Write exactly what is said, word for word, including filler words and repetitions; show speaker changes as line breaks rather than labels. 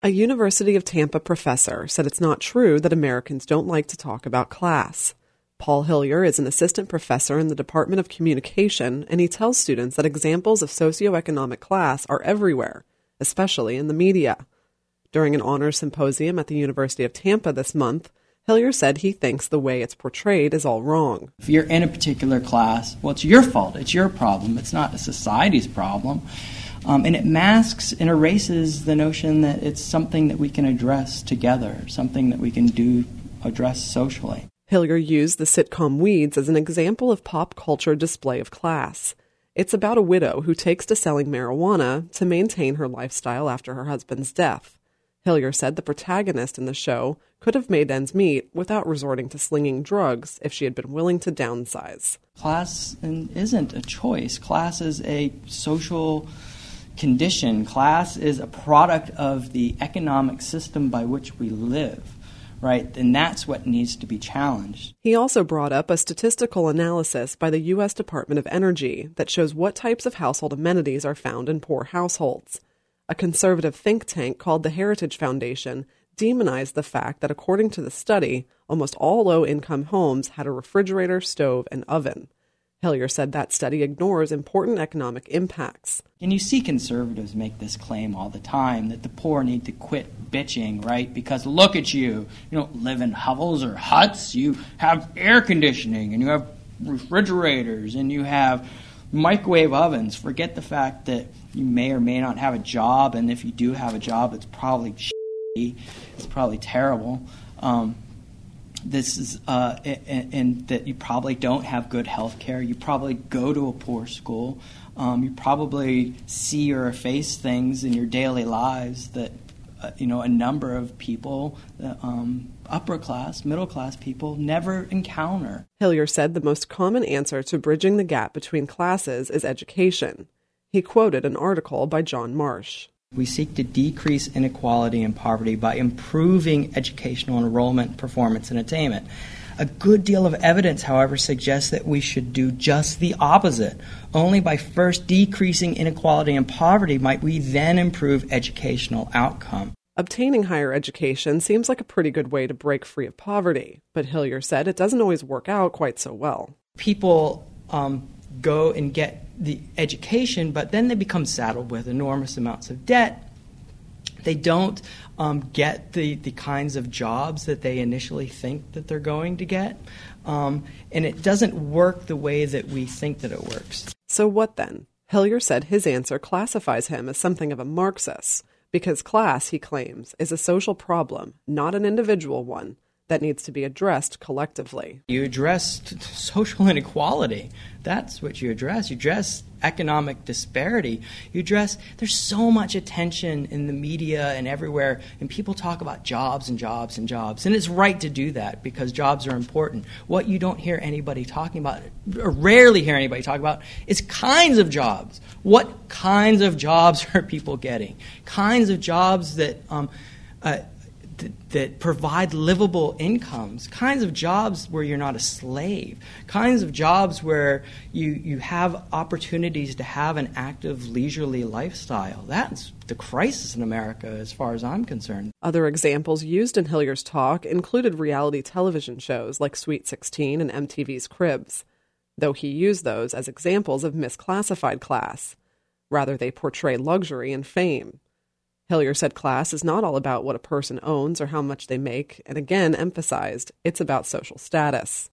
A University of Tampa professor said it's not true that Americans don't like to talk about class. Paul Hillier is an assistant professor in the Department of Communication, and he tells students that examples of socioeconomic class are everywhere, especially in the media. During an honors symposium at the University of Tampa this month, Hillier said he thinks the way it's portrayed is all wrong.
If you're in a particular class, well, it's your fault. It's your problem. It's not a society's problem. Um, and it masks and erases the notion that it's something that we can address together, something that we can do address socially.
Hillier used the sitcom Weeds as an example of pop culture display of class. It's about a widow who takes to selling marijuana to maintain her lifestyle after her husband's death. Hillier said the protagonist in the show could have made ends meet without resorting to slinging drugs if she had been willing to downsize.
Class isn't a choice. Class is a social condition. Class is a product of the economic system by which we live, right? And that's what needs to be challenged.
He also brought up a statistical analysis by the U S Department of Energy that shows what types of household amenities are found in poor households. A conservative think tank called the Heritage Foundation demonized the fact that, according to the study, almost all low-income homes had a refrigerator, stove, and oven. Hillier said that study ignores important economic impacts.
And you see conservatives make this claim all the time, that the poor need to quit bitching, right? Because look at you. You don't live in hovels or huts. You have air conditioning, and you have refrigerators, and you have microwave ovens. Forget the fact that you may or may not have a job, and if you do have a job, it's probably shitty. It's probably terrible. Um, This is, uh, and, and that you probably don't have good health care. You probably go to a poor school. Um, you probably see or face things in your daily lives that, uh, you know, a number of people, uh, um, upper class, middle class people, never encounter.
Hillier said the most common answer to bridging the gap between classes is education. He quoted an article by John Marsh.
We seek to decrease inequality and poverty by improving educational enrollment, performance, and attainment. A good deal of evidence, however, suggests that we should do just the opposite. Only by first decreasing inequality and poverty might we then improve educational outcome.
Obtaining higher education seems like a pretty good way to break free of poverty, but Hillier said it doesn't always work out quite so well.
People um, go and get the education, but then they become saddled with enormous amounts of debt. They don't um, get the, the kinds of jobs that they initially think that they're going to get. Um, and it doesn't work the way that we think that it works.
So what then? Hillier said his answer classifies him as something of a Marxist, because class, he claims, is a social problem, not an individual one, that needs to be addressed collectively.
You address t- t- social inequality. That's what you address. You address economic disparity. You address, there's so much attention in the media and everywhere, and people talk about jobs and jobs and jobs. And it's right to do that because jobs are important. What you don't hear anybody talking about, or rarely hear anybody talk about, is kinds of jobs. What kinds of jobs are people getting? Kinds of jobs that um, uh, that provide livable incomes, kinds of jobs where you're not a slave, kinds of jobs where you, you have opportunities to have an active, leisurely lifestyle. That's the crisis in America as far as I'm concerned.
Other examples used in Hillier's talk included reality television shows like Sweet sixteen and M T V's Cribs, though he used those as examples of misclassified class. Rather, they portray luxury and fame. Hillier said class is not all about what a person owns or how much they make, and again emphasized it's about social status.